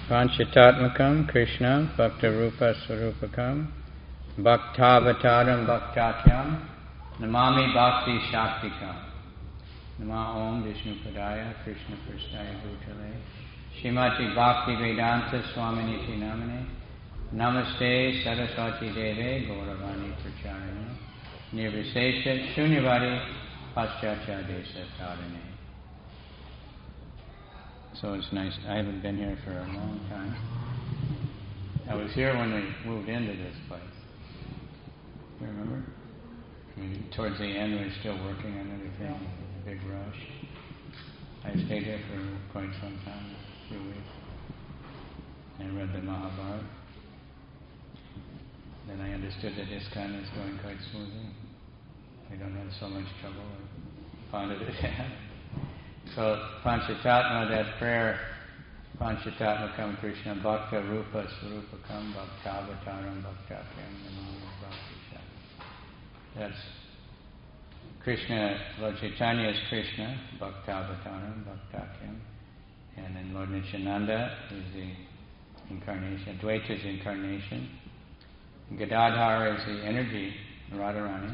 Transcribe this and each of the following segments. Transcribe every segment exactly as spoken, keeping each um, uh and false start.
Panchatatmakam Krishna Bhakta Rupa Swarupakam Bhaktavataram Bhaktatyam Namami Bhakti Shaktikam Nama Om Vishnu Padaya Krishna Prasthaya Bhutale Shrimati Bhakti Vedanta Swaminiti Namane Namaste Saraswati Deve Gauravani Pracharane Nirvisesha Shunyavadi Paschatya Desa Tarane. So it's nice. I haven't been here for a long time. I was here when we moved into this place. You remember? I mean, towards the end, we were still working on everything. A big rush. I stayed here for quite some time, a few weeks. I read the Mahabharata. Then I understood that this kind is going quite smoothly. We don't have so much trouble. I found it at So, Panchatatma, that prayer, Panchatatmakam Krishna Bhakta Rupa Swarupakam Bhaktavataram Bhaktatyam Namami Bhakti Shakti. That's Krishna, Lord Chaitanya is Krishna, Bhaktavataram Bhaktatyam. And then Lord Nityananda is the incarnation, Advaita is the incarnation. Gadadhar is the energy, Radharani.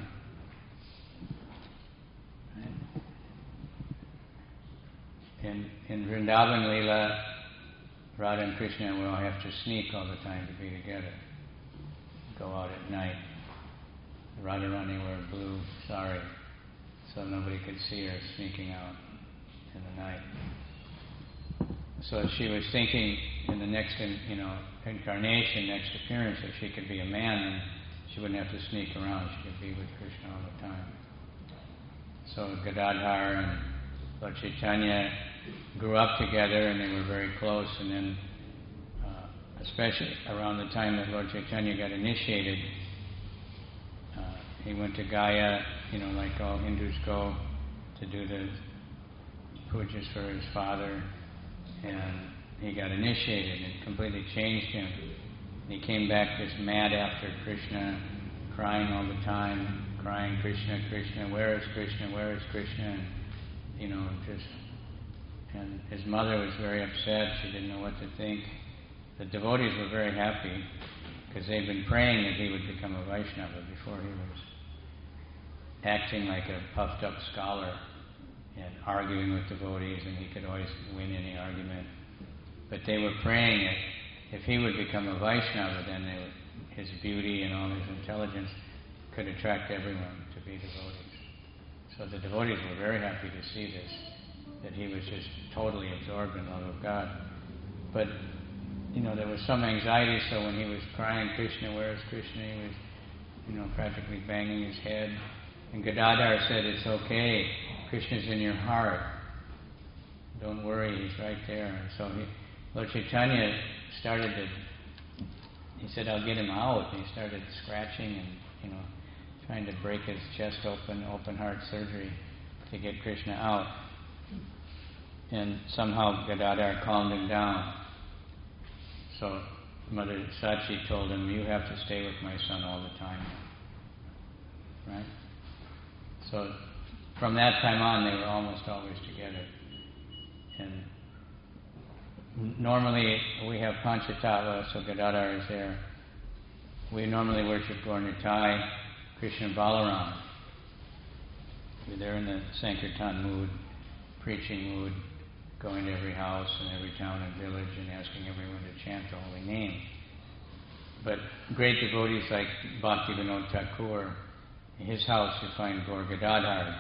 In, in Vrindavan Leela, Radha and Krishna will have to sneak all the time to be together. Go out at night. Radharani wore blue sari, so nobody could see her sneaking out in the night. So she was thinking in the next, in, you know, incarnation, next appearance, if she could be a man, then she wouldn't have to sneak around. She could be with Krishna all the time. So Gadadhar and Lord Chaitanya grew up together, and they were very close. And then, uh, especially around the time that Lord Chaitanya got initiated, uh, he went to Gaya, you know, like all Hindus go, to do the pujas for his father, and he got initiated. It completely changed him. He came back just mad after Krishna, crying all the time, crying, Krishna, Krishna, where is Krishna, where is Krishna? And, you know, just, and his mother was very upset. She didn't know what to think. The devotees were very happy because they'd been praying that he would become a Vaishnava before he was acting like a puffed up scholar and arguing with devotees, and he could always win any argument. But they were praying that if he would become a Vaishnava, then they would, his beauty and all his intelligence could attract everyone to be devotees. So the devotees were very happy to see this, that he was just totally absorbed in love of God. But, you know, there was some anxiety, so when he was crying, Krishna, where is Krishna? He was, you know, practically banging his head. And Gadadhar said, it's okay, Krishna's in your heart. Don't worry, he's right there. And so he, Lord Chaitanya started to, he said, I'll get him out. And he started scratching and, you know, trying to break his chest open, open heart surgery to get Krishna out. And somehow Gadadhar calmed him down. So Mother Sachi told him, you have to stay with my son all the time. Right? So from that time on, they were almost always together. And normally we have Panchatattva, so Gadadhar is there. We normally worship Gaur Nitai, Krishna and Balaram. They're in the Sankirtan mood, preaching mood, going to every house and every town and village and asking everyone to chant the holy name. But great devotees like Bhakti Vinod Thakur, in his house you find Gaur Gadadhar.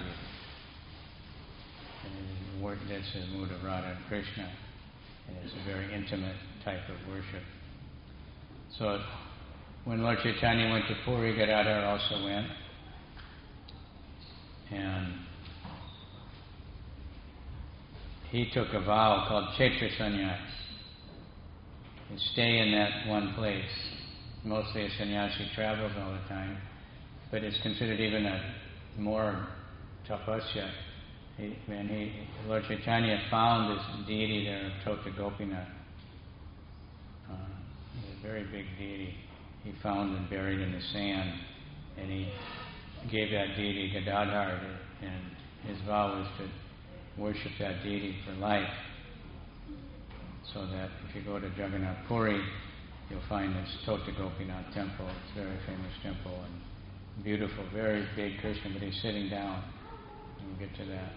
And that's the mood of Radha and Krishna. And it's a very intimate type of worship. So when Lord Chaitanya went to Puri, Gadadhar also went. And he took a vow called Kshetra Sannyas. You stay in that one place. Mostly a sannyasi travels all the time, but it's considered even a more tapasya. He, when he, Lord Chaitanya found this deity there of Tota Gopinath. Uh, a very big deity. He found and buried in the sand, and he gave that deity Gadadhar, and his vow was to worship that deity for life. So that if you go to Jagannath Puri, you'll find this Tota Gopinath temple. It's a very famous temple and beautiful, very big Krishna, but he's sitting down. We'll get to that.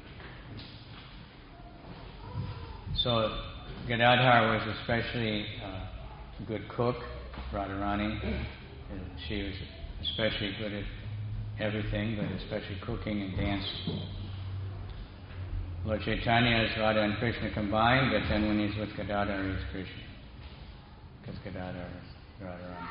So Gadadhar was especially uh, a good cook, Radharani. And she was especially good at everything, but especially cooking and dancing. Lord Chaitanya is Radha and Krishna combined, but then when he's with Gadadhar, he's Krishna. Because Gadadhar is Radharani.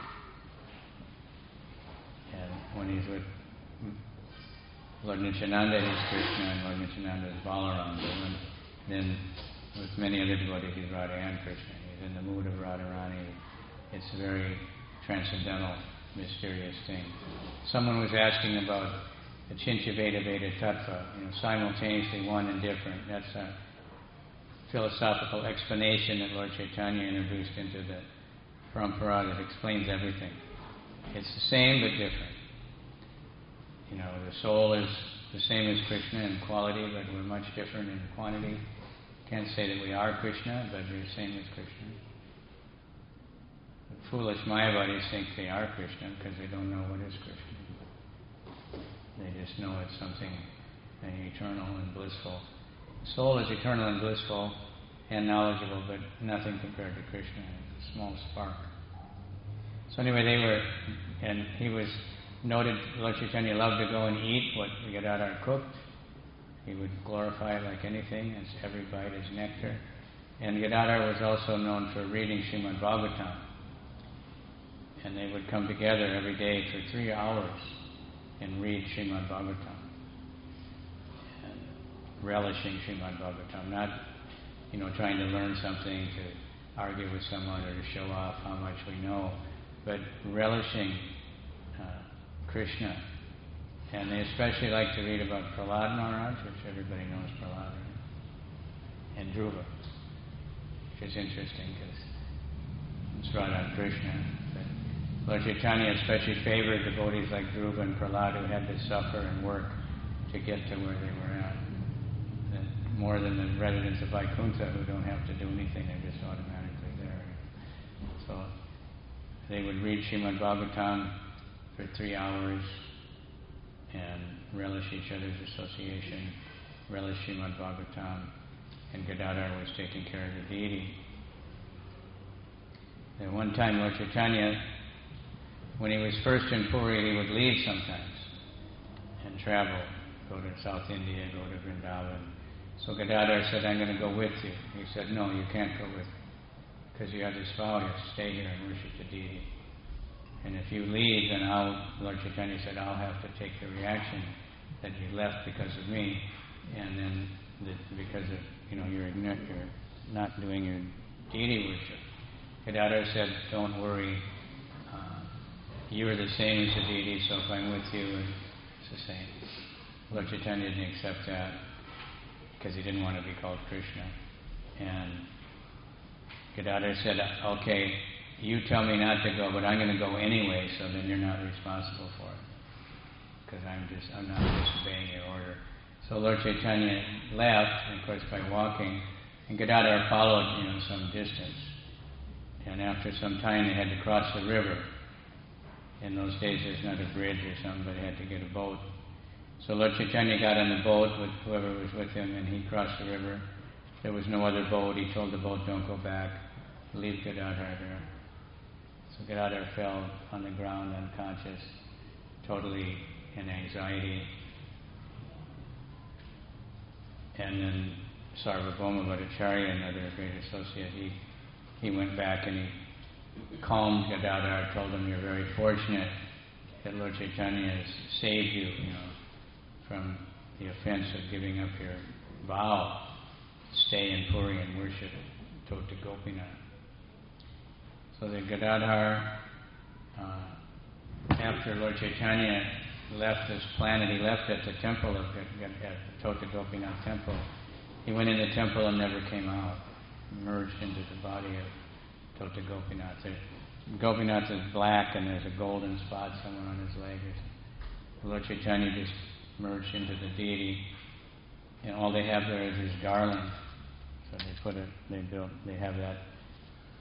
And when he's with Lord Nityananda, he's Krishna, and Lord Nityananda is Balaram. And then with many other devotees, he's Radha and Krishna. He's in the mood of Radharani. It's a very transcendental, mysterious thing. Someone was asking about the Chincha Veda Veda Tattva, you know, simultaneously one and different. That's a philosophical explanation that Lord Chaitanya introduced into the Parampara that explains everything. It's the same but different. You know, the soul is the same as Krishna in quality, but we're much different in quantity. Can't say that we are Krishna, but we're the same as Krishna. But foolish Mayavadis think they are Krishna because they don't know what is Krishna. They just know it's something eternal and blissful. The soul is eternal and blissful and knowledgeable, but nothing compared to Krishna. It's a small spark. So anyway, they were, and he was noted, Lord Chaitanya loved to go and eat what Gadadhar cooked. He would glorify it like anything, as every bite is nectar. And Gadadhar was also known for reading Srimad Bhagavatam. And they would come together every day for three hours and read Srimad Bhagavatam. And relishing Srimad Bhagavatam, not, you know, trying to learn something to argue with someone or to show off how much we know, but relishing uh, Krishna. And they especially like to read about Prahlad Maharaj, which everybody knows Prahlad, right? And Dhruva, which is interesting because it's Radha and Krishna. But Lord Chaitanya especially favored devotees like Dhruva and Prahlad who had to suffer and work to get to where they were at. And more than the residents of Vaikuntha who don't have to do anything, they're just automatically there. So they would read Srimad Bhagavatam for three hours and relish each other's association, relish Srimad Bhagavatam, and Gadadhar was taking care of the deity. At one time, Lord Chaitanya, when he was first in Puri, he would leave sometimes and travel, go to South India, go to Vrindavan. So Gadadhar said, I'm going to go with you. He said, no, you can't go with me, because you have this vow, you have to stay here and worship the deity. And if you leave, then I'll, Lord Chaitanya said, I'll have to take the reaction that you left because of me, and then the, because of, you know, you're, you're not doing your deity worship. Gadadhar said, don't worry, uh, you're the same as the deity, so if I'm with you, it's the same. Lord Chaitanya didn't accept that because he didn't want to be called Krishna. And Gadadhar said, okay, you tell me not to go, but I'm going to go anyway, so then you're not responsible for it. Because I'm just, I'm not disobeying your order. So Lord Chaitanya left, and of course by walking, and Gadadhar followed, you know, some distance. And after some time they had to cross the river. In those days there's not a bridge or something, but they had to get a boat. So Lord Chaitanya got on the boat with whoever was with him, and he crossed the river. There was no other boat. He told the boat, don't go back. Leave Gadadhar there. So Gadadhar fell on the ground unconscious, totally in anxiety. And then Sarvabhauma Bhattacharya, another great associate, he, he went back and he calmed Gadadhar, told him, you're very fortunate that Lord Chaitanya has saved you, you know, from the offense of giving up your vow. Stay in Puri and worship Tota Gopinath. So the Gadadhar, uh, after Lord Chaitanya left this planet, he left at the temple of at Tota Gopinath temple. He went in the temple and never came out, merged into the body of Tota Gopinath. The, Gopinath is black and there's a golden spot somewhere on his leg. Lord Chaitanya just merged into the deity, and all they have there is his garland. So they put it, they built, they have that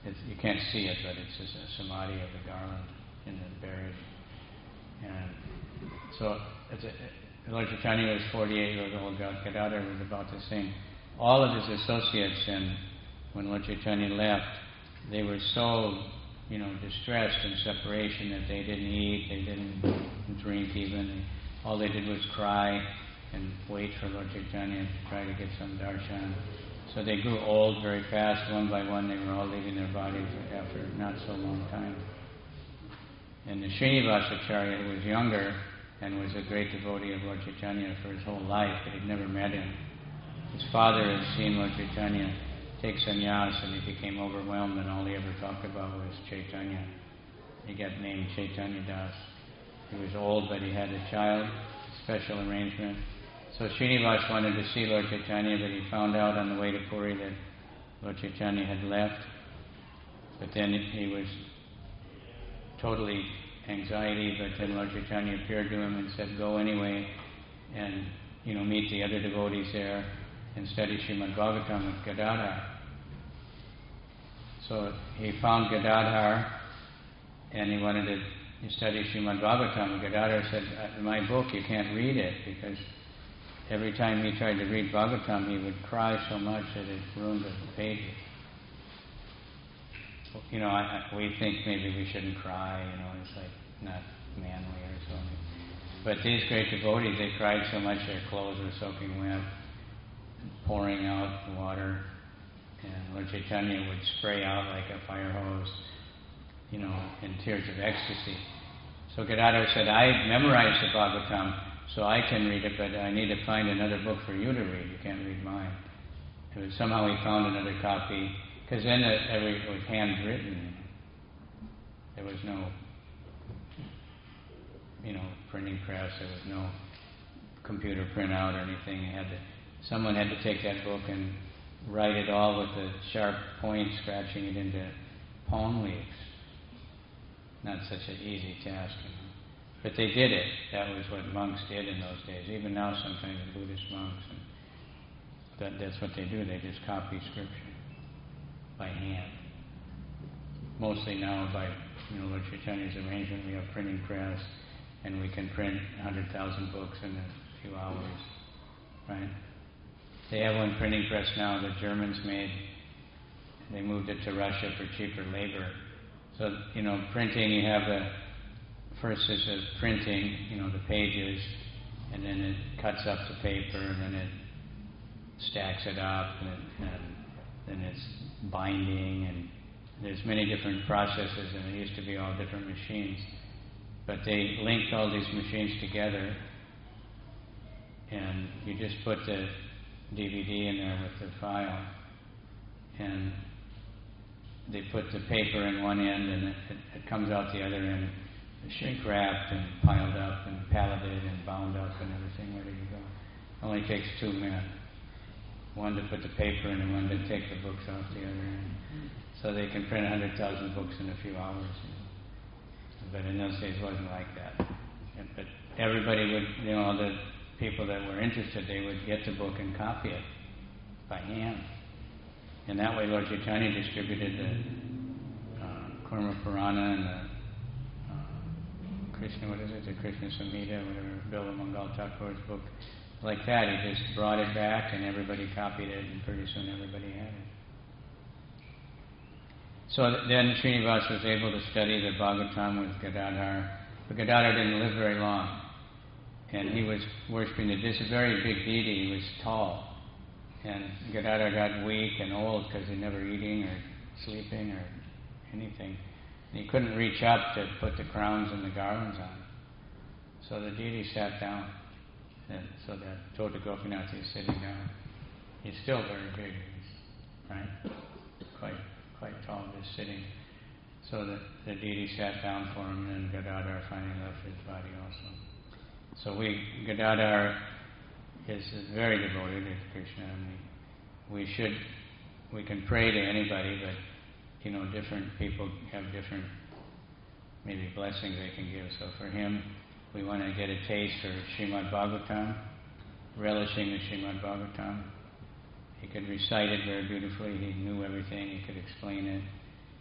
it's, you can't see it, but it's just a samadhi of the garland in the buried. And so it's a, Lord Chaitanya was forty-eight years old, Gadadhar was about the same. All of his associates, and when Lord Chaitanya left, they were so, you know, distressed in separation that they didn't eat, they didn't drink even. They, all they did was cry and wait for Lord Chaitanya to try to get some darshan. So they grew old very fast. One by one, they were all leaving their bodies after not so long time. And the Srinivasacharya, who was younger and was a great devotee of Lord Chaitanya for his whole life, but he'd never met him. His father had seen Lord Chaitanya take sannyas, and he became overwhelmed, and all he ever talked about was Chaitanya. He got named Chaitanya Das. He was old, but he had a child, special arrangement. So Srinivas wanted to see Lord Chaitanya, but he found out on the way to Puri that Lord Chaitanya had left. But then he was totally anxiety, but then Lord Chaitanya appeared to him and said, go anyway and, you know, meet the other devotees there and study Srimad Bhagavatam with Gadadhar. So he found Gadadhar and he wanted to study Srimad Bhagavatam. Gadadhar said, my book, you can't read it, because every time he tried to read Bhagavatam, he would cry so much that it ruined the pages. You know, I, I, we think maybe we shouldn't cry, you know, it's like not manly or something. But these great devotees, they cried so much their clothes were soaking wet, pouring out water, and Lord Chaitanya would spray out like a fire hose, you know, in tears of ecstasy. So Gadadhar said, I memorized the Bhagavatam, so I can read it, but I need to find another book for you to read. You can't read mine. It was, somehow he found another copy, because then it, every, it was handwritten. There was no, you know, printing press. There was no computer printout or anything. Had to, someone had to take that book and write it all with a sharp point, scratching it into palm leaves. Not such an easy task, you know. But they did it. That was what monks did in those days. Even now, sometimes Buddhist monks, and that, that's what they do. They just copy scripture by hand. Mostly now by, you know, Lord Chaitanya's arrangement, we have printing press, and we can print one hundred thousand books in a few hours, right? They have one printing press now that Germans made. They moved it to Russia for cheaper labor. So, you know, printing, you have the, first is the printing, you know, the pages, and then it cuts up the paper, and then it stacks it up, and, it, and then it's binding, and there's many different processes, and it used to be all different machines. But they linked all these machines together, and you just put the D V D in there with the file, and they put the paper in one end, and it, it, it comes out the other end, shrink wrapped and piled up and palleted and bound up and everything ready to go. It only takes two men. One to put the paper in and one to take the books off the other end. So they can print one hundred thousand books in a few hours. You know. But in those days it wasn't like that. And, but everybody would, you know, the people that were interested, they would get the book and copy it by hand. And that way Lord Chaitanya distributed the uh, Kurma Purana and the uh, Krishna, what is it, the Krishna Samhita, whatever, Bilva Mangal Thakur's book. Like that, he just brought it back and everybody copied it, and pretty soon everybody had it. So th- then Srinivas was able to study the Bhagavatam with Gadadhar, but Gadadhar didn't live very long. And he was worshipping the, this very big deity. He was tall. And Gadadhar got weak and old because he never eating or sleeping or anything. And he couldn't reach up to put the crowns and the garlands on. So the deity sat down. And so that Tota Gopinath is sitting down. He's still very big, right? Quite quite tall, just sitting. So the, the deity sat down for him, and Gadadhar finally left his body also. So we, Gadadhar is very devoted to Krishna, and we, we should, we can pray to anybody, but, you know, different people have different, maybe blessings they can give. So for him, we want to get a taste for Srimad Bhagavatam, relishing the Srimad Bhagavatam. He could recite it very beautifully. He knew everything. He could explain it.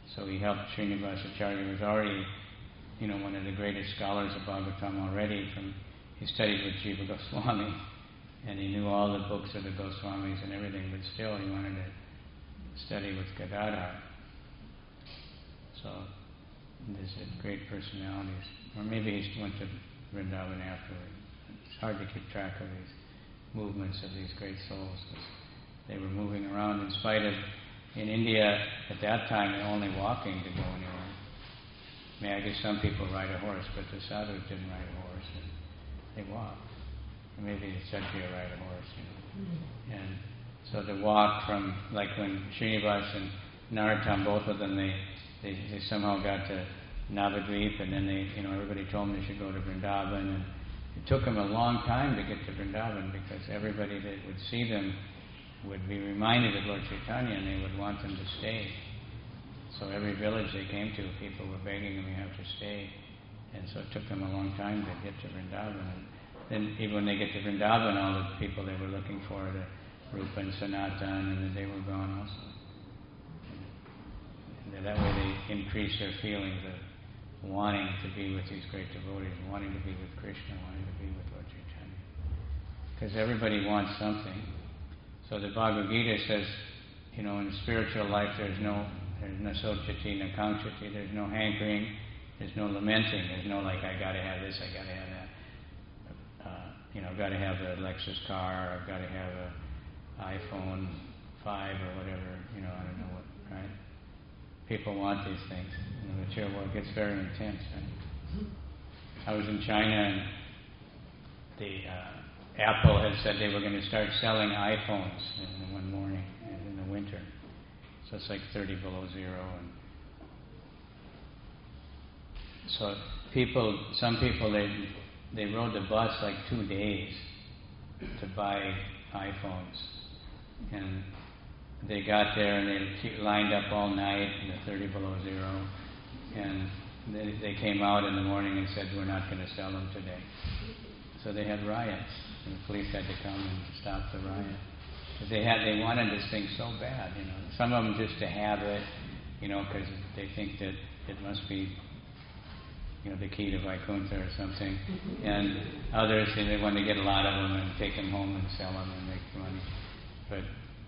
So he helped Srinivasa Acharya, who was already, you know, one of the greatest scholars of Bhagavatam already. From he studied with Jiva Goswami, and he knew all the books of the Goswamis and everything, but still he wanted to study with Gadadhar. So there's great personalities. Or maybe he went to Vrindavan afterward. It's hard to keep track of these movements of these great souls. They were moving around in spite of, in India at that time, they're only walking to go anywhere. I mean, I guess some people ride a horse, but the sadhus didn't ride a horse. They walked. Or maybe the Kshatriya ride a horse, you know. Mm-hmm. And so the walk from, like when Srinivas and Narottam, both of them, they, they, they somehow got to Navadvip, and then they, you know, everybody told them they should go to Vrindavan, and it took them a long time to get to Vrindavan because everybody that would see them would be reminded of Lord Chaitanya, and they would want them to stay. So every village they came to, people were begging them, you have to stay. And so it took them a long time to get to Vrindavan. And then even when they get to Vrindavan, all the people they were looking for, the Rupa and Sanatan, and then they were gone also. And that way they increase their feelings of wanting to be with these great devotees, wanting to be with Krishna, wanting to be with Lord Chaitanya. Because everybody wants something. So the Bhagavad Gita says, you know, in spiritual life there's no there's no sochati, no kankshati, there's no hankering, there's no lamenting, there's no like, I gotta have this, I gotta have that. Uh, you know, I've got to have a Lexus car, I've got to have a iPhone five or whatever, you know, I don't know what, right? People want these things. In the material world, it gets very intense. Right? I was in China, and the uh, Apple had said they were going to start selling iPhones in one morning in the winter. So it's like thirty below zero. And so people, some people, they they rode the bus like two days to buy iPhones. And they got there and they lined up all night in the thirty below zero, and they, they came out in the morning and said, we're not going to sell them today. So they had riots, and the police had to come and stop the riot. But they had they wanted this thing so bad, you know. Some of them just to have it, you know, because they think that it must be, you know, the key to Vaikuntha or something. And others, they want to get a lot of them and take them home and sell them and make money. But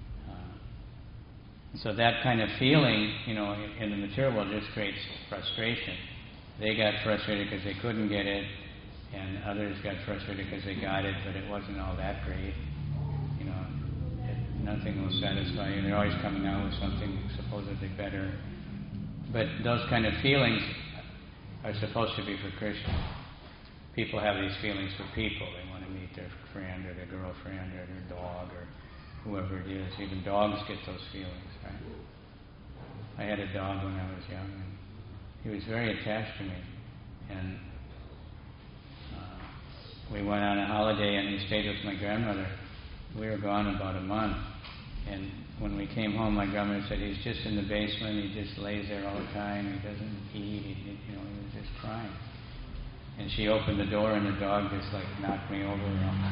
So that kind of feeling, you know, in the material world just creates frustration. They got frustrated because they couldn't get it, and others got frustrated because they got it, but it wasn't all that great. You know, it, nothing will satisfy you. They're always coming out with something supposedly better. But those kind of feelings are supposed to be for Krishna. People have these feelings for people. They want to meet their friend or their girlfriend or their dog or whoever it is. Even dogs get those feelings, right? I had a dog when I was young, and he was very attached to me. And uh, we went on a holiday, and he stayed with my grandmother. We were gone about a month. And when we came home, my grandmother said, he's just in the basement, he just lays there all the time, he doesn't eat, he, you know, he was just crying. And she opened the door, and the dog just like knocked me over. You know.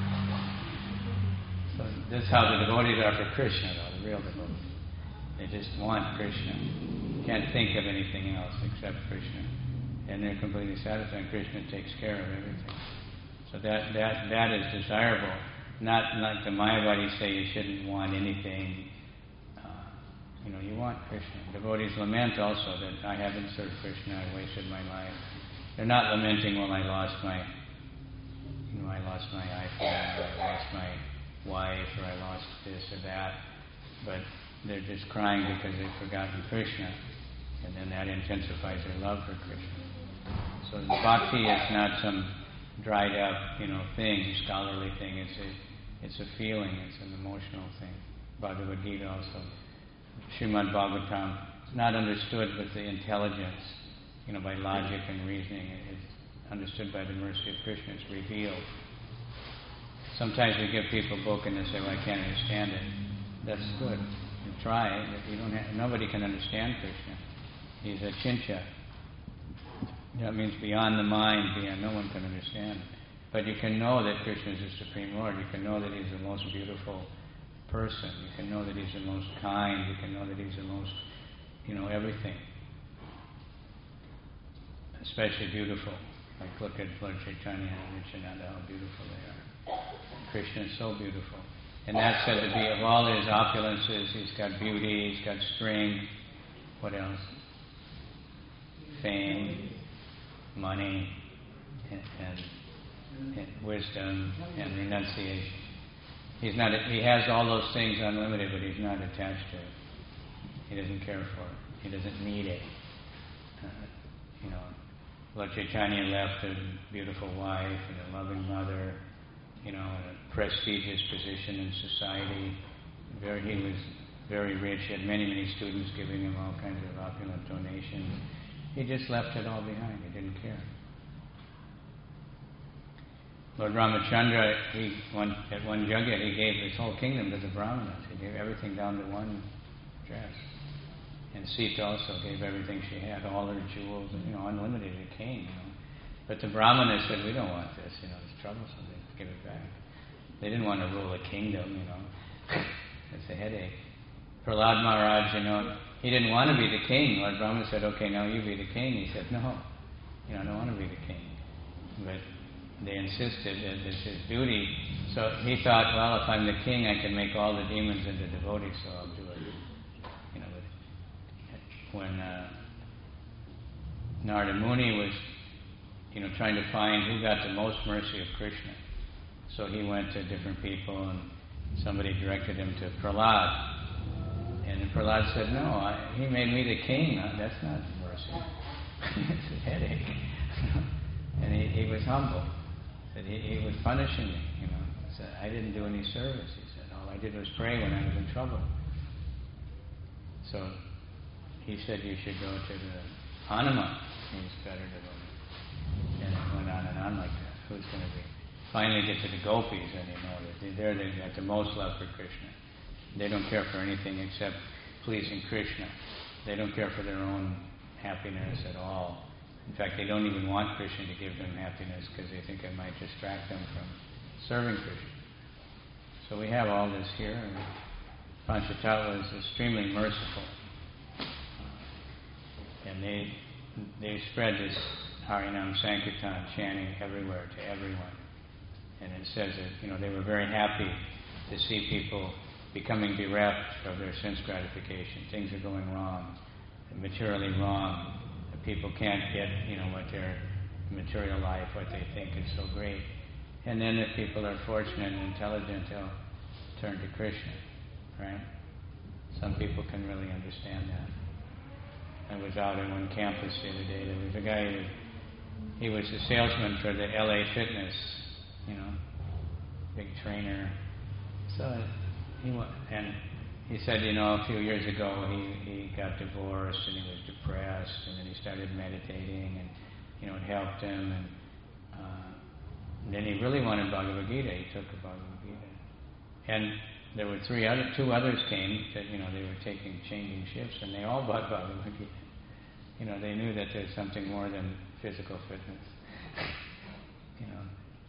So that's how the devotees are for Krishna, though, the real devotees. They just want Krishna. Can't think of anything else except Krishna. And they're completely satisfied. Krishna takes care of everything. So that that that is desirable. Not like the Mayavadis say you shouldn't want anything. Uh, you know, you want Krishna. Devotees lament also that I haven't served Krishna, I wasted my life. They're not lamenting, well, I lost my, you know, I lost my iPhone, or I lost my wife, or I lost this or that, but they're just crying because they've forgotten Krishna, and then that intensifies their love for Krishna. So the bhakti is not some dried up, you know, thing, scholarly thing. It's a, it's a feeling. It's an emotional thing. Bhagavad Gita also, Srimad Bhagavatam, it's not understood with the intelligence, you know, by logic and reasoning. It's understood by the mercy of Krishna. It's revealed. Sometimes we give people a book and they say, well, I can't understand it. That's good. You try. But you don't have, nobody can understand Krishna. He's a chincha. That means beyond the mind, beyond, no one can understand. But you can know that Krishna is the Supreme Lord. You can know that He's the most beautiful person. You can know that He's the most kind. You can know that He's the most, you know, everything. especially beautiful. Like look at Lord Chaitanya and Nityananda, how beautiful they are. Krishna is so beautiful. And that's said to be, of all his opulences, he's got beauty, he's got strength, what else? Fame, money, and, and, and wisdom, and renunciation. He's not, he has all those things unlimited, but he's not attached to it. He doesn't care for it. He doesn't need it. Uh, you know, Lord Chaitanya left a beautiful wife and a loving mother, you know, and a prestigious position in society. Very, he was very rich. He had many, many students giving him all kinds of opulent donations. He just left it all behind. He didn't care. Lord Ramachandra, he one, at one yajna, he gave his whole kingdom to the Brahmanas. He gave everything down to one dress. And Sita also gave everything she had, all her jewels, and, you know, unlimited, a king, you know. But the Brahmanas said, we don't want this, you know, it's troublesome, let's give it back. They didn't want to rule a kingdom, you know. It's a headache. Prahlad Maharaj, you know, he didn't want to be the king. Lord Brahma said, okay, now you be the king. He said, no, you know, I don't want to be the king. But they insisted that it's his duty. So he thought, well, if I'm the king, I can make all the demons into devotees, so I'll do it. You know, when uh, Narada Muni was, you know, trying to find who got the most mercy of Krishna, so he went to different people, and somebody directed him to Prahlad. And Prahlad said, no, I, he made me the king. No, that's not mercy. It's a headache. And he, he was humble. Said he, he was punishing me, you know. Said, I didn't do any service. He said, all I did was pray when I was in trouble. So he said, you should go to the Hanuman. He's better to go. And it went on and on like that. Who's going to be? Finally get to the gopis, and you know that they're they got the most love for Krishna. They don't care for anything except pleasing Krishna. They don't care for their own happiness at all. In fact, they don't even want Krishna to give them happiness because they think it might distract them from serving Krishna. So we have all this here, and Panchatattva is extremely merciful. And they they spread this Harinam Sankirtan chanting everywhere to everyone. And it says that, you know, they were very happy to see people becoming bereft of their sense gratification. Things are going wrong, materially wrong. People can't get, you know, what their material life, what they think is so great. And then if people are fortunate and intelligent, they'll turn to Krishna, right? Some people can really understand that. I was out in one campus the other day. There was a guy who, he was a salesman for the L A Fitness, you know, big trainer. So he and he said, you know, a few years ago he, he got divorced and he was depressed, and then he started meditating, and you know, it helped him. And, uh, and then he really wanted Bhagavad Gita. He took the Bhagavad Gita, and there were three other two others came that, you know, they were taking changing shifts, and they all bought Bhagavad Gita. You know, they knew that there's something more than physical fitness. you know.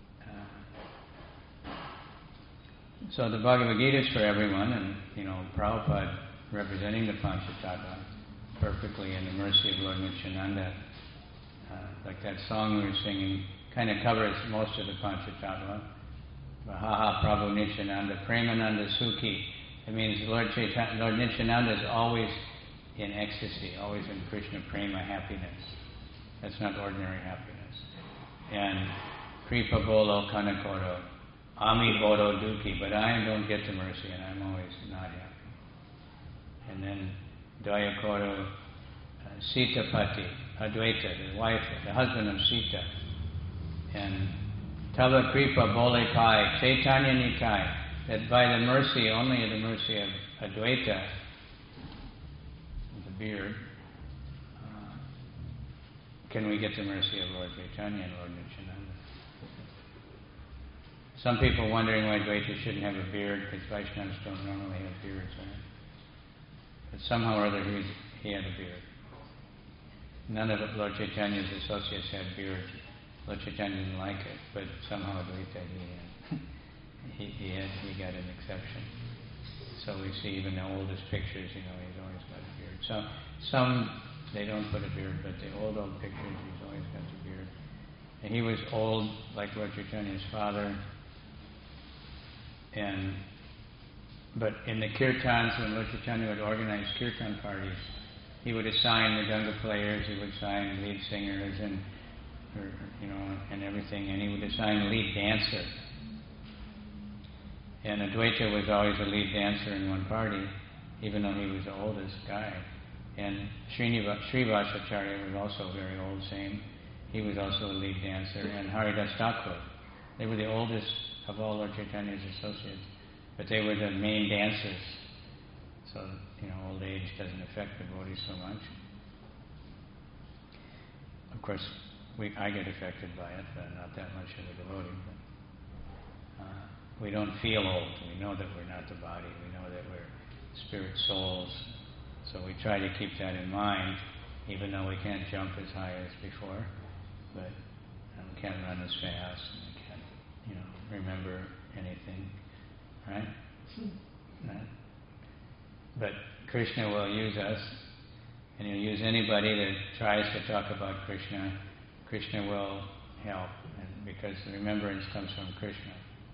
So the Bhagavad Gita is for everyone, and, you know, Prabhupada, representing the Panchatattva perfectly in the mercy of Lord Nityananda, uh, like that song we were singing, kind of covers most of the Panchatattva. Vahaha Prabhu Nityananda, Premananda Sukhi. It means Lord, Chaitanya, Lord Nityananda is always in ecstasy, always in Krishna Prema happiness. That's not ordinary happiness. And Kripa Bolo Kanakoro. Ami Bodo Duki, but I don't get to mercy, and I'm always not happy. And then Daya Koro, uh, Sita Pati, Advaita, the wife, the husband of Sita. And Tava Kripa Bole Pai, Chaitanya Nitai, that by the mercy, only the mercy of Advaita, the beard, uh, can we get the mercy of Lord Chaitanya and Lord Nityananda. Some people wondering why Dvaita shouldn't have a beard, because Vaishnavas don't normally have beards, right? But somehow or other he, was, he had a beard. None of Lord Chaitanya's associates had beards. Lord Chaitanya didn't like it, but somehow Dvaita he had. he, he, had, he got an exception. So we see even the oldest pictures, you know, he's always got a beard. So some They don't put a beard, but the old, old pictures, he's always got the beard. And he was old, like Lord Chaitanya's father. And but in the kirtans, when Lord Chaitanya would organize kirtan parties, he would assign the Ganga players, he would assign lead singers, and or, you know, and everything, and he would assign a lead dancer. And Advaita was always a lead dancer in one party, even though he was the oldest guy. And Srivasacharya was also very old, same. He was also a lead dancer. And Haridas Thakur. They were the oldest of all Lord Chaitanya's associates, but they were the main dancers. So, you know, old age doesn't affect devotees so much. Of course, we, I get affected by it, but not that much of a devotee. But, uh, we don't feel old. We know that we're not the body. We know that we're spirit souls. So we try to keep that in mind, even though we can't jump as high as before, but um, we can't run as fast, and we can't, you know, remember anything, right? Right? But Krishna will use us, and he'll use anybody that tries to talk about Krishna. Krishna will help, and because the remembrance comes from Krishna.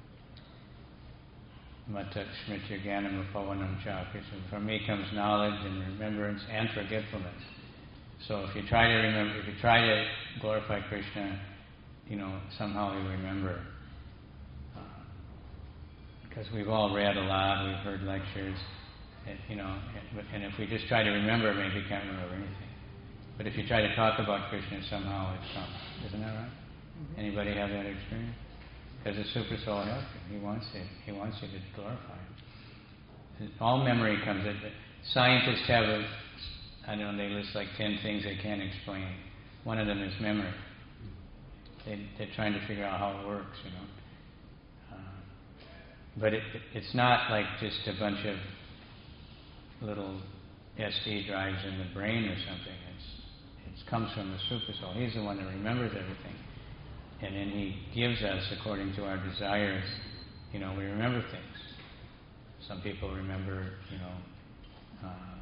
Matat Smritya Gyanam Upavanam Cha. From me comes knowledge and remembrance and forgetfulness. So if you try to remember, if you try to glorify Krishna, you know, somehow you remember. Uh, because we've all read a lot, we've heard lectures, and, you know, and, and if we just try to remember, maybe we can't remember anything. But if you try to talk about Krishna, somehow it comes. Isn't that right? Mm-hmm. Anybody have that experience? Because the Super Soul helps you. He wants it. He wants you to glorify him. All memory comes in. Scientists have a, I don't know, they list like ten things they can't explain. One of them is memory. They, they're trying to figure out how it works, you know. Uh, but it, it, it's not like just a bunch of little S D drives in the brain or something. It's, it comes from the Super Soul. He's the one that remembers everything. And then he gives us, according to our desires, you know, we remember things. Some people remember, you know, uh,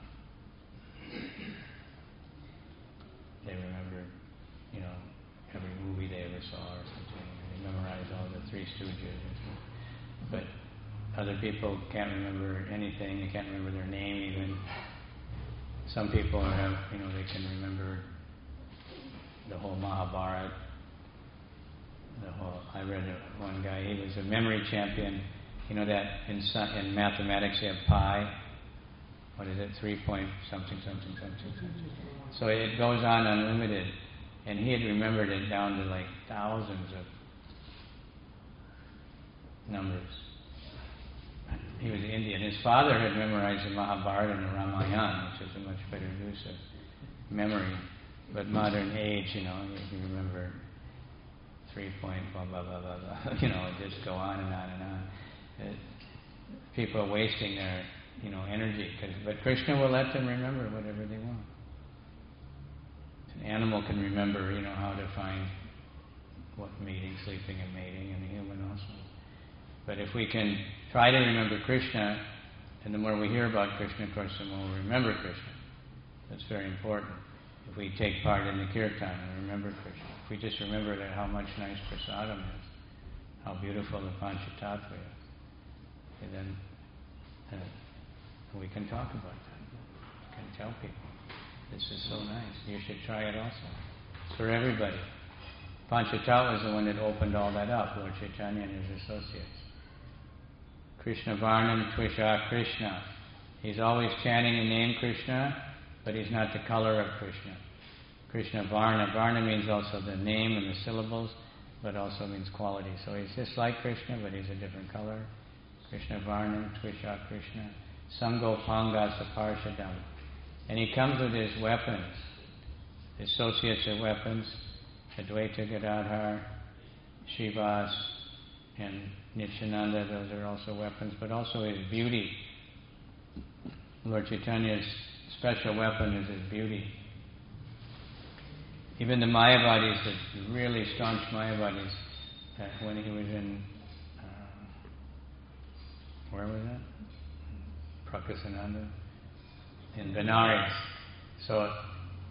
they remember, you know, every movie they ever saw or something. And they memorize all the Three Stooges. But other people can't remember anything. They can't remember their name even. Some people have, you know, they can remember the whole Mahabharata. The whole, I read a, one guy, he was a memory champion. You know that in, in mathematics you have pi. What is it? Three point something, something, something, something. So it goes on unlimited. And he had remembered it down to like thousands of numbers. He was Indian. His father had memorized the Mahabharata and the Ramayana, which is a much better use of memory. But modern age, you know, you can remember three point blah, blah, blah, blah, blah. You know, it just go on and on and on. It, people are wasting their, you know, energy. Cause, but Krishna will let them remember whatever they want. An animal can remember, you know, how to find what mating, sleeping, and mating, and a human also. But if we can try to remember Krishna, and the more we hear about Krishna, of course, the more we remember Krishna. That's very important. If we take part in the kirtan and remember Krishna, if we just remember that how much nice prasadam is, how beautiful the Panchatattva is, and then uh, we can talk about that. We can tell people, this is so nice, you should try it also. It's for everybody. Panchatattva is the one that opened all that up, Lord Chaitanya and his associates. Krishna Varnam Tvisha Krishna. He's always chanting the name Krishna, but he's not the color of Krishna. Krishna Varna. Varna means also the name and the syllables, but also means quality. So he's just like Krishna, but he's a different color. Krishna Varnam Tvisha Krishna. Sango Panga Saparshadam. And he comes with his weapons. The associates are weapons. Advaita Gadadhar, Srivas, and Nityananda, those are also weapons, but also his beauty. Lord Chaitanya's special weapon is his beauty. Even the Mayavadis, the really staunch Mayavadis, uh, when he was in, uh, where was that? Prakasananda? In Benares. So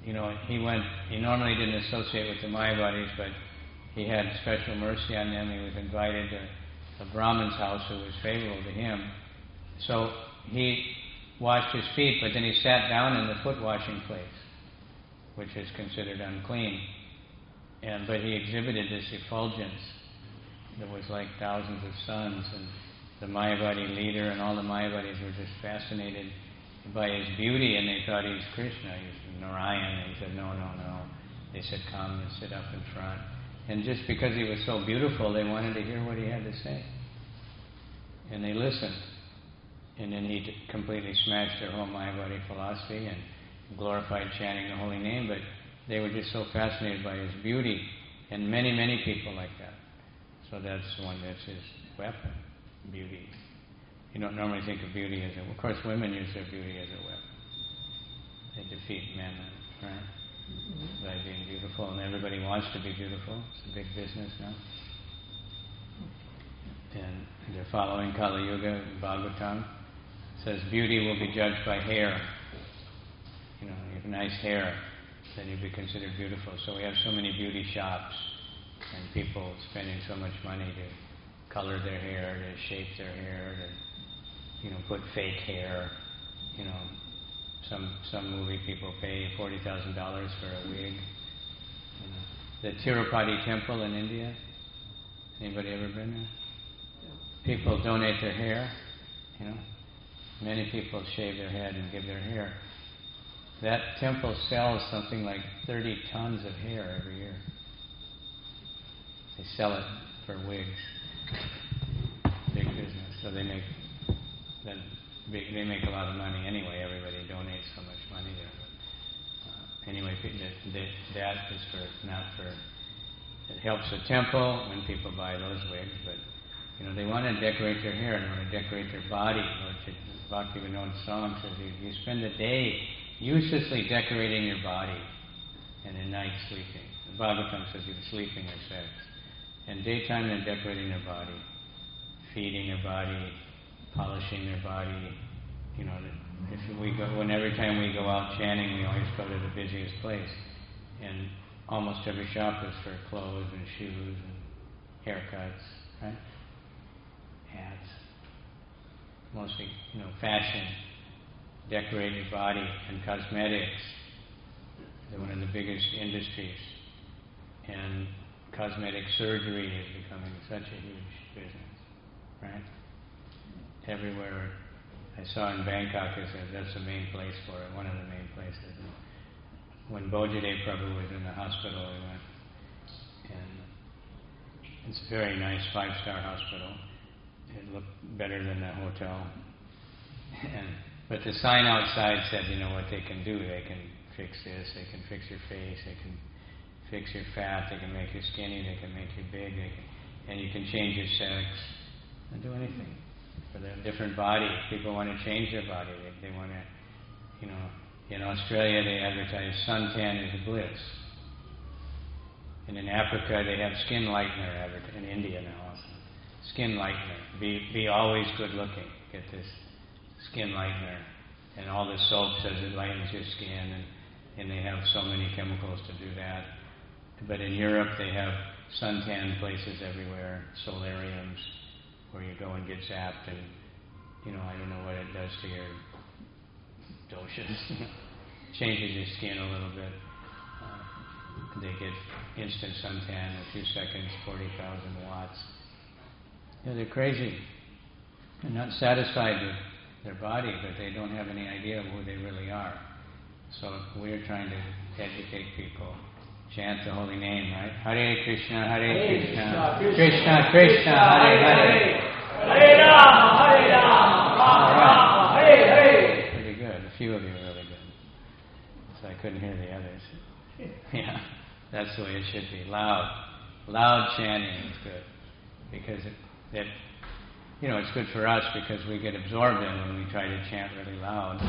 you know, he went, he normally didn't associate with the Mayavadis, but he had special mercy on them. He was invited to a Brahmin's house who was favorable to him. So he washed his feet, but then he sat down in the foot washing place, which is considered unclean. And but he exhibited this effulgence that was like thousands of suns, and the Mayavadi leader and all the Mayavadis were just fascinated by his beauty, and they thought he was Krishna, he was Narayan. And he said, no, no, no. They said, come and sit up in front. And just because he was so beautiful, they wanted to hear what he had to say. And they listened. And then he completely smashed their whole Mayavadi philosophy and glorified chanting the holy name, but they were just so fascinated by his beauty, and many, many people like that. So that's one, that's his weapon, beauty. You don't normally think of beauty as a, of course women use their beauty as a weapon. They defeat men, right? Mm-hmm. By being beautiful, and everybody wants to be beautiful. It's a big business now. And they're following Kali Yuga, Bhagavatam. It says beauty will be judged by hair. You know, you have nice hair, then you'll be considered beautiful. So we have so many beauty shops, and people spending so much money to color their hair, to shape their hair, to, you know, put fake hair. You know, some some movie people pay forty thousand dollars for a wig. You know, the Tirupati temple in India. Anybody ever been there? People donate their hair. You know, many people shave their head and give their hair. That temple sells something like thirty tons of hair every year. They sell it for wigs. Big business. So they make then they make a lot of money anyway. Everybody donates so much money there. But, uh, anyway, that, that, that is for not for. It helps the temple when people buy those wigs, but you know they want to decorate their hair and they want to decorate their body. Bhaktivinoda song says you, you spend a day uselessly decorating your body, and at night sleeping. The Bhagavatam says either sleeping or sex. And daytime they're decorating their body, feeding their body, polishing their body. You know, if we go, when every time we go out chanting, we always go to the busiest place, and almost every shop is for clothes and shoes and haircuts, right? Hats, mostly, you know, fashion. Decorate your body, and cosmetics. They're one of the biggest industries. And cosmetic surgery is becoming such a huge business, right? Everywhere. I saw in Bangkok, is that that's the main place for it, one of the main places. And when Bojade Prabhu was in the hospital, we went, and it's a very nice five-star hospital. It looked better than the hotel. And but the sign outside said, you know, what they can do. They can fix this, they can fix your face, they can fix your fat, they can make you skinny, they can make you big, they can, and you can change your sex. They do anything. For the different body, people want to change their body. They, they want to, you know, in Australia they advertise suntan is bliss. And in Africa they have skin lightener advert- in India now also. Skin lightener. Be, be always good looking. Get this skin lightener, and all the soap says it lightens your skin, and, and they have so many chemicals to do that. But in Europe they have suntan places everywhere, solariums, where you go and get zapped, and you know, I don't know what it does to your doshas. Changes your skin a little bit. Uh, they get instant suntan in a few seconds, forty thousand watts. You know, they're crazy. They're not satisfied with their body, but they don't have any idea of who they really are. So we're trying to educate people. Chant the holy name, right? Hare Krishna, Hare, Hare Krishna, Krishna Krishna, Krishna Hare Hare, Hare Rama, Hare Rama, Rama Rama, Hare Hare. Pretty good. A few of you are really good. So I couldn't hear the others. Yeah, that's the way it should be. Loud, loud chanting is good, because it, it you know, it's good for us because we get absorbed in when we try to chant really loud,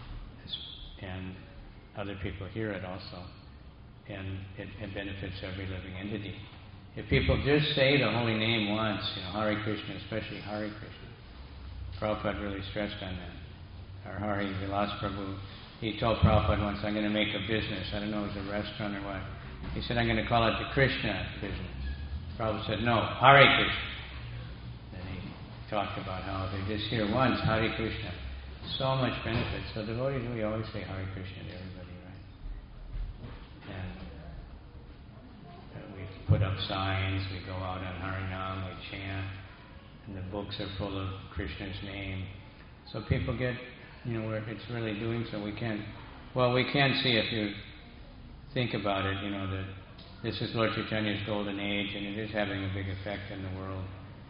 and other people hear it also, and it, it benefits every living entity. If people just say the holy name once, you know, Hare Krishna, especially Hare Krishna, Prabhupada really stressed on that. Our Hari Vilas Prabhu he told Prabhupada once, I'm going to make a business. I don't know if it was a restaurant or what. He said, I'm going to call it the Krishna business. Prabhupada said, no, Hare Krishna. Then he talked about how if they just hear once, Hare Krishna, so much benefit. So devotees, we always say Hare Krishna to everybody, right? And uh, we put up signs, we go out on Harinam, we chant, and the books are full of Krishna's name. So people get, you know, where it's really doing so. We can, well, we can see if you think about it, you know, that this is Lord Chaitanya's golden age, and it is having a big effect in the world.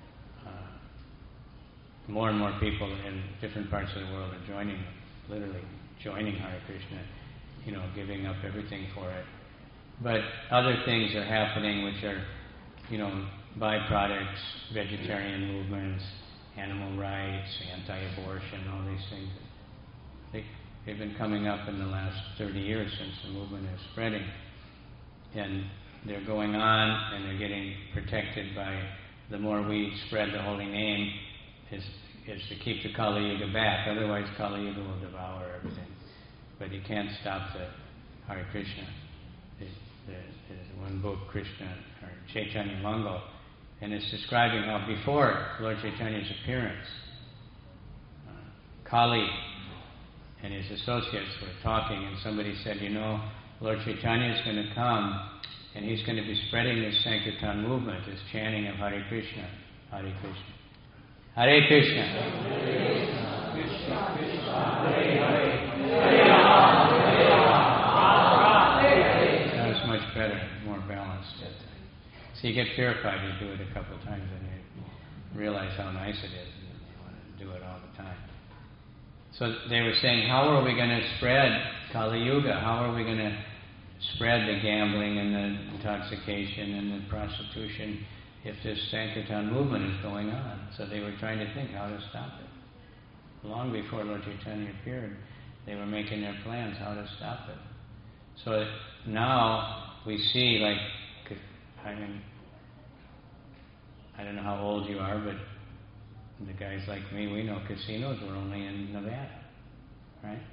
Uh, more and more people in different parts of the world are joining, literally joining Hare Krishna, you know, giving up everything for it. But other things are happening which are, you know, byproducts, vegetarian movements, animal rights, anti-abortion, all these things. They, they've been coming up in the last thirty years since the movement is spreading. And they're going on, and they're getting protected by, the more we spread the holy name, is, is to keep the Kali Yuga back. Otherwise, Kali Yuga will devour everything. But you can't stop the Hare Krishna. There's, there's one book, Krishna, or Chaitanya Mangal, and it's describing how before Lord Chaitanya's appearance, uh, Kali and his associates were talking, and somebody said, you know, Lord Chaitanya is going to come, and he's going to be spreading this Sankirtan movement, this chanting of Hare Krishna, Hare Krishna. Hare Krishna. Hare Krishna, Krishna, Hare Hare, Hare Rama, Hare Rama, Hare Hare. That was much better, more balanced. So you get purified, you do it a couple of times, and you realize how nice it is, and you want to do it all the time. So they were saying, how are we going to spread Kali Yuga? How are we going to spread the gambling and the intoxication and the prostitution if this Sankirtan movement is going on? So they were trying to think how to stop it. Long before Lord Chaitanya appeared, they were making their plans how to stop it. So now we see, like, I mean, I don't know how old you are, but the guys like me, we know casinos were only in Nevada, right?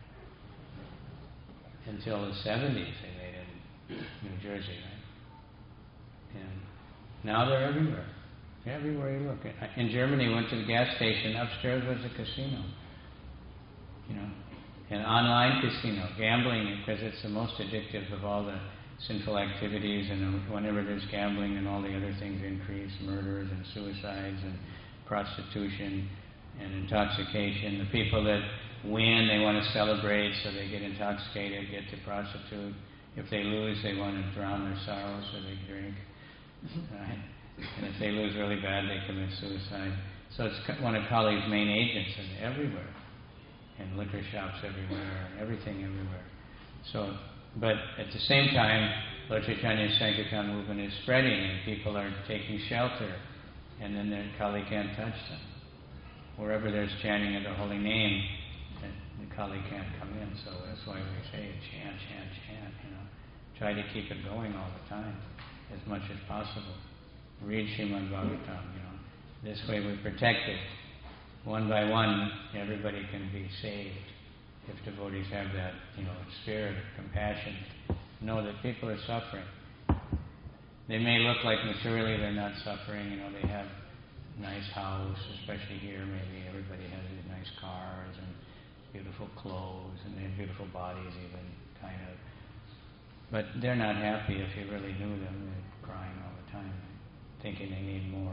Until the seventies, they made it in New Jersey, right? And now they're everywhere. Everywhere you look. In Germany, went to the gas station, upstairs was a casino. You know, an online casino, gambling, because it's the most addictive of all the sinful activities, and whenever there's gambling and all the other things increase, murders and suicides and prostitution and intoxication. The people that win, they want to celebrate, so they get intoxicated, get to prostitute. If they lose, they want to drown their sorrows, so they drink. Right? And if they lose really bad, they commit suicide. So it's one of Kali's main agents, and everywhere, and liquor shops everywhere, and everything everywhere. So, but at the same time, Lord Chaitanya's Sankirtan movement is spreading, and people are taking shelter, and then the Kali can't touch them. Wherever there's chanting of the holy name, the Kali can't come in. So that's why we say chant, chant, chant. You know, try to keep it going all the time, as much as possible. Read Srimad Bhagavatam. You know, this way we protect it. One by one, everybody can be saved if devotees have that, you know, spirit of compassion. Know that people are suffering. They may look like materially they're not suffering. You know, they have a nice house, especially here. Maybe everybody has these nice cars and beautiful clothes, and they have beautiful bodies, even kind of. But they're not happy. If you really knew them, they're crying all the time, thinking they need more.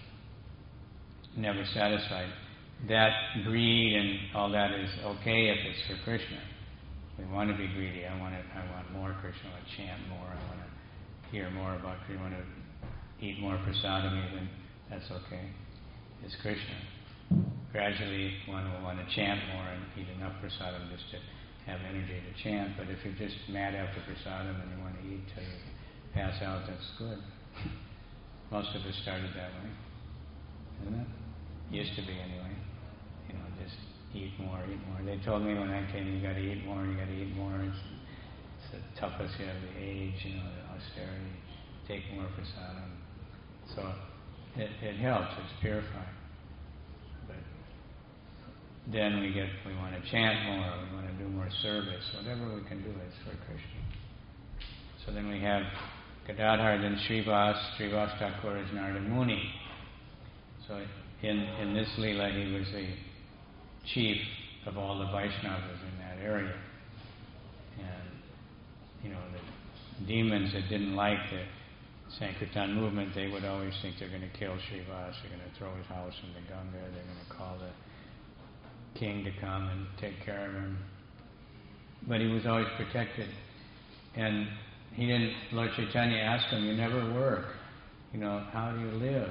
Never satisfied. That greed and all that is okay if it's for Krishna. We want to be greedy. I want to, I want more Krishna. I want to chant more. I want to hear more about Krishna. I want to eat more prasadam even. That's okay. It's Krishna. Gradually, one will want to chant more and eat enough prasadam just to have energy to chant. But if you're just mad after prasadam and you want to eat till you pass out, that's good. Most of us started that way, isn't it? Used to be anyway. You know, just eat more, eat more. They told me when I came, you got to eat more, you got to eat more. It's, it's the toughest, you have the age, you know, the austerity. Take more prasadam. So it, it helps. It's purifying. But then we get we want to chant more, we want to do more service, whatever we can do is for Krishna. So then we have Gadadhar, then Srivas, Srivas Thakur is Narada Muni. So in, in this Leela he was the chief of all the Vaishnavas in that area. And, you know, the demons that didn't like the Sankirtan movement, they would always think they're going to kill Srivas, they're going to throw his house in the Ganga, they're going to call the king to come and take care of him. But he was always protected. And he didn't, Lord Chaitanya asked him, you never work, you know, how do you live?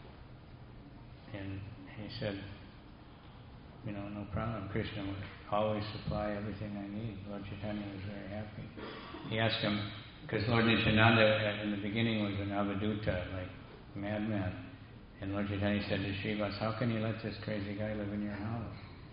And he said, you know, no problem, Krishna would always supply everything I need. Lord Chaitanya was very happy. He asked him, because Lord Nityananda in the beginning was an avaduta, like a madman. And Lord Chaitanya said to Srivas, how can you let this crazy guy live in your house?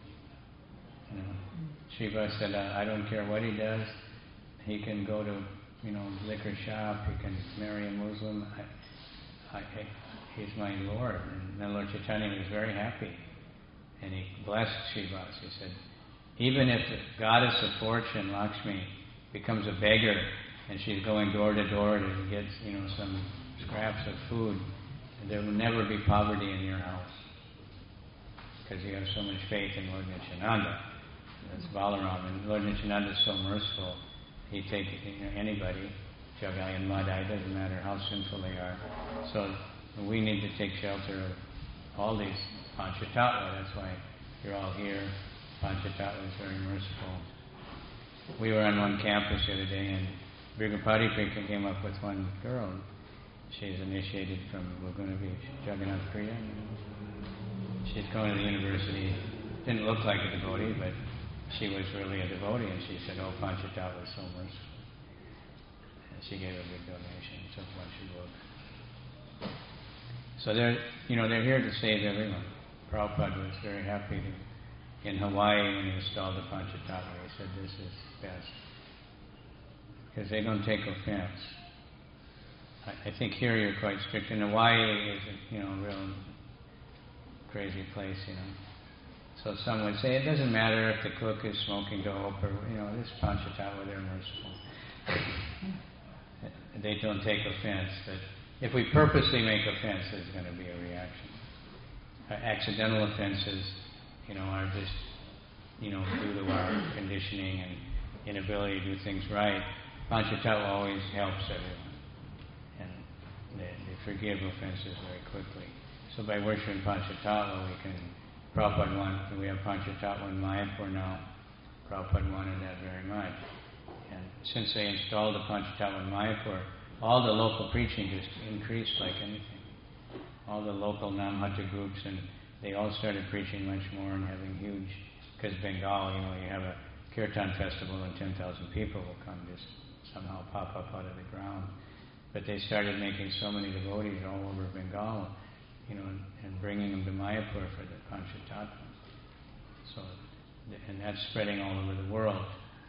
You know, Srivas said, uh, I don't care what he does. He can go to, you know, liquor shop. He can marry a Muslim. I, I, I, he's my Lord. And then Lord Chaitanya was very happy. And he blessed Srivas. He said, even if the goddess of fortune, Lakshmi, becomes a beggar and she's going door to door to get, you know, some scraps of food, there will never be poverty in your house. Because you have so much faith in Lord Nityananda. That's Balaram. And Lord Nityananda is so merciful. He'd take, you know, anybody, Jagai and Madai, doesn't matter how sinful they are. So we need to take shelter of all these Panchatattva. That's why you're all here. Panchatattva is very merciful. We were on one campus the other day, and Brigapati came up with one girl. She's initiated from Laguna Beach, Jagannath Priya. She's going to the university. Didn't look like a devotee, but she was really a devotee, and she said, oh, Panchatattva was so merciful. And she gave a big donation, took a bunch of books. So they're, you know, they're here to save everyone. Prabhupada was very happy to, in Hawaii when he installed the Panchatattva. He said, this is best. Because they don't take offense. I, I think here you're quite strict. In Hawaii is a, you know, real crazy place, you know. So some would say, it doesn't matter if the cook is smoking dope or, you know, this Panchatattva, they're merciful. They don't take offense. But if we purposely make offense, there's going to be a reaction. Uh, accidental offenses, you know, are just, you know, due to our conditioning and inability to do things right. Panchatattva always helps everyone. And they, they forgive offenses very quickly. So by worshiping Panchatattva, we can... Prabhupada wanted, we have Panchatattva in Mayapur now. Prabhupada wanted that very much. And since they installed the Panchatattva in Mayapur, all the local preaching just increased like anything. All the local Namhata groups, and they all started preaching much more and having huge, because Bengal, you know, you have a Kirtan festival and ten thousand people will come just somehow pop up out of the ground. But they started making so many devotees all over Bengal, you know, and, and bringing them to Mayapur for the Panchatattva. So, and that's spreading all over the world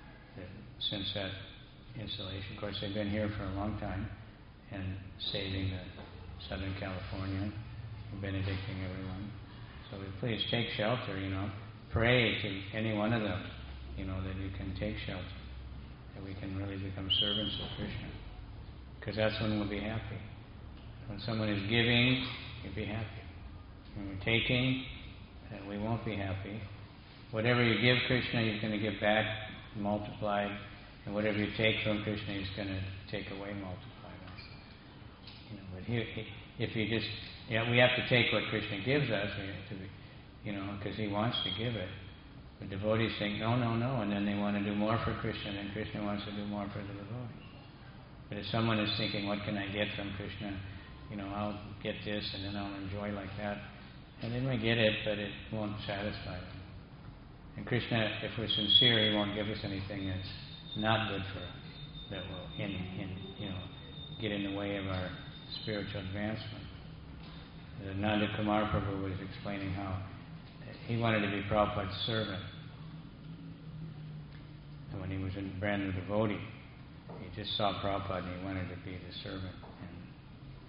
since that installation. Of course, they've been here for a long time and saving the Southern California, benedicting everyone. So please take shelter, you know. Pray to any one of them, you know, that you can take shelter, that we can really become servants of Krishna. Because that's when we'll be happy. When someone is giving, you'll be happy. When we're taking, uh, we won't be happy. Whatever you give Krishna, he's going to give back multiplied. And whatever you take from Krishna, he's going to take away multiplied also. You know, but he, he, if you just, yeah, we have to take what Krishna gives us, we have to be, you know, because he wants to give it. But devotees think, no, no, no, and then they want to do more for Krishna, and Krishna wants to do more for the devotee. But if someone is thinking, what can I get from Krishna? You know, I'll get this, and then I'll enjoy like that. And they may get it, but it won't satisfy them. And Krishna, if we're sincere, he won't give us anything that's not good for us, that will, in, in, you know, get in the way of our spiritual advancement. The Nanda Kumar Prabhu was explaining how he wanted to be Prabhupada's servant. And when he was a brand new devotee, he just saw Prabhupada and he wanted to be the servant. And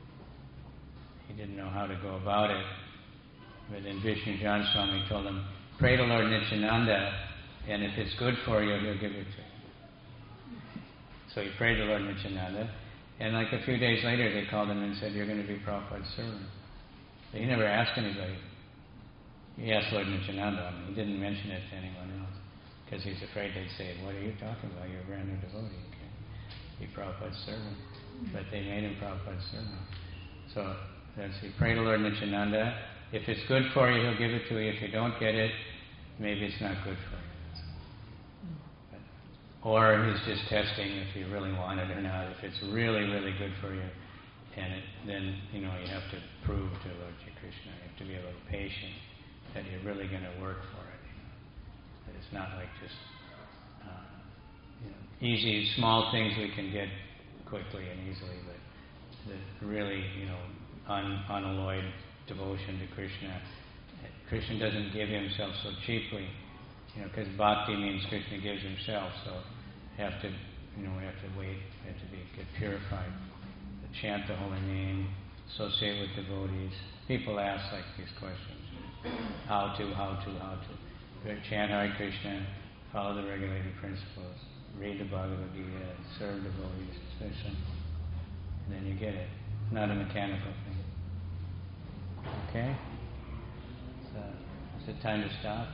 he didn't know how to go about it. But then Vishnu Jan Swami told him, pray to Lord Nityananda, and if it's good for you, he'll give it to you. So he prayed to Lord Nityananda, and like a few days later, they called him and said, you're going to be Prabhupada's servant. But he never asked anybody. He asked Lord Nityananda. I mean, he didn't mention it to anyone else, because he's afraid they'd say, what are you talking about? You're a brand new devotee. You can't be Prabhupada's servant. But they made him Prabhupada's servant. So that's, he prayed to Lord Nityananda. If it's good for you, he'll give it to you. If you don't get it, maybe it's not good for you. But, or he's just testing if you really want it or not. If it's really, really good for you, and it, then, you know, you have to prove to Lord Shri Krishna. You have to be a little patient that you're really going to work for it. You know? That it's not like just uh, you know, easy, small things we can get quickly and easily, but the really, you know, un, unalloyed devotion to Krishna. Krishna doesn't give himself so cheaply, you know, because bhakti means Krishna gives himself. So we have to, you know, we have to wait. We have to be get purified, to chant the holy name, associate with devotees. People ask like these questions: how to, how to, how to chant Hare Krishna, follow the regulated principles, read the Bhagavad Gita, serve devotees. It's very simple. And then you get it. It's not a mechanical thing. Okay? So, is it time to stop?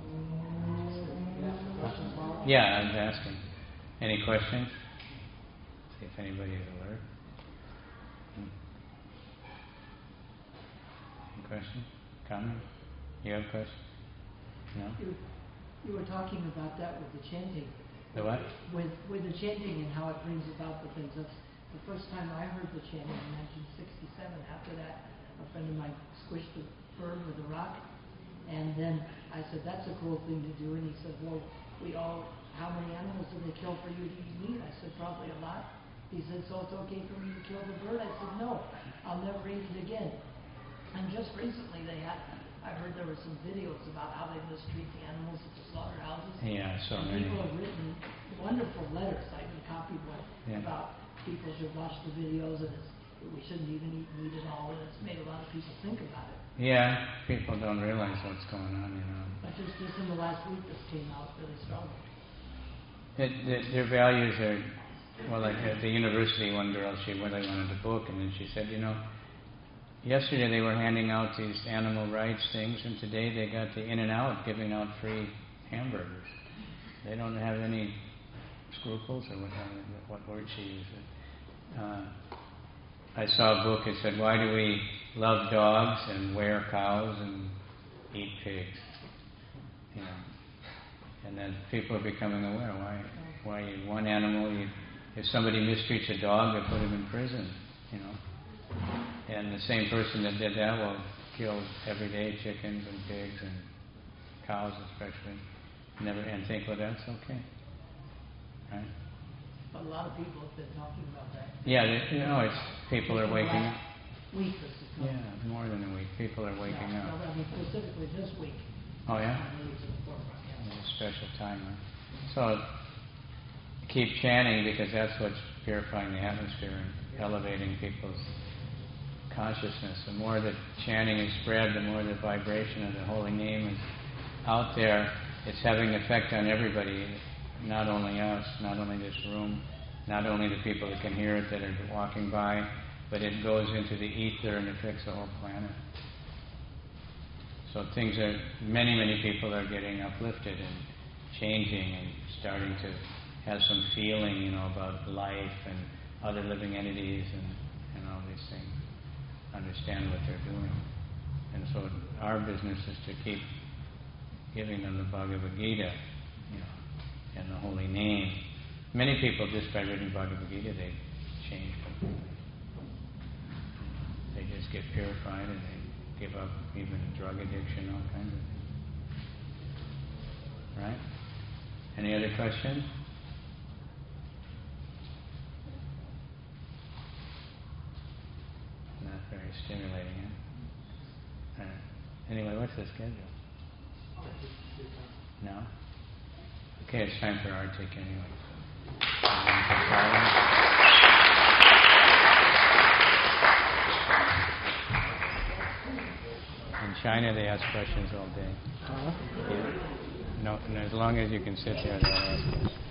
Yeah, I was asking. Any questions? See if anybody is alert. Hmm. Any questions? Comment? You have a question? No? You, you were talking about that with the chanting. The what? With with the chanting and how it brings about the things. That's the first time I heard the chanting in nineteen sixty-seven. After that, a friend of mine squished a bird with a rock, and then I said, "That's a cool thing to do." And he said, "Well, we all, how many animals did they kill for you to eat meat?" I said, "Probably a lot." He said, "So it's okay for me to kill the bird?" I said, "No, I'll never eat it again." And just recently, they had. I heard there were some videos about how they mistreat the animals at the slaughterhouses. Yeah, so and many. people have written wonderful letters. I even copied one Yeah. about people should watch the videos and it's, we shouldn't even eat meat at all. And it's made a lot of people think about it. Yeah, people don't realize what's going on, you know. But just, just in the last week, this came out really strong. It, the, their values are, well, like at the university, one girl, she really wanted a book, and then she said, you know, yesterday they were handing out these animal rights things, and today they got the In-N-Out giving out free hamburgers. They don't have any scruples, or what, what word she used. Uh, I saw a book that said, why do we love dogs and wear cows and eat pigs? You know, and then people are becoming aware. Why, why you, one animal, you, if somebody mistreats a dog, they put him in prison, you know. And the same person that did that will kill every day chickens and pigs and cows especially, never and think, well, that's okay, right? But a lot of people have been talking about that. Yeah, they, you know, it's people are waking up. Week this is coming. Yeah, more than a week. People are waking no, up. No, I mean specifically this week. Oh yeah. Really to the forefront, yeah. A special time, right? So keep chanting, because that's what's purifying the atmosphere and elevating people's consciousness. The more that chanting is spread, the more the vibration of the holy name is out there. It's having an effect on everybody, not only us, not only this room, not only the people that can hear it that are walking by, but it goes into the ether and affects the whole planet. So things are, many, many people are getting uplifted and changing and starting to have some feeling, you know, about life and other living entities and, and all these things. Understand what they're doing. And so our business is to keep giving them the Bhagavad Gita, you know, and the holy name. Many people, just by reading Bhagavad Gita, they change completely. They just get purified and they give up even drug addiction, all kinds of things. Right? Any other questions? Not very stimulating, huh? Uh, anyway, what's the schedule? No? Okay, it's time for Artik anyway. And China, they ask questions all day. Uh, No, and as long as you can sit there, they'll ask you.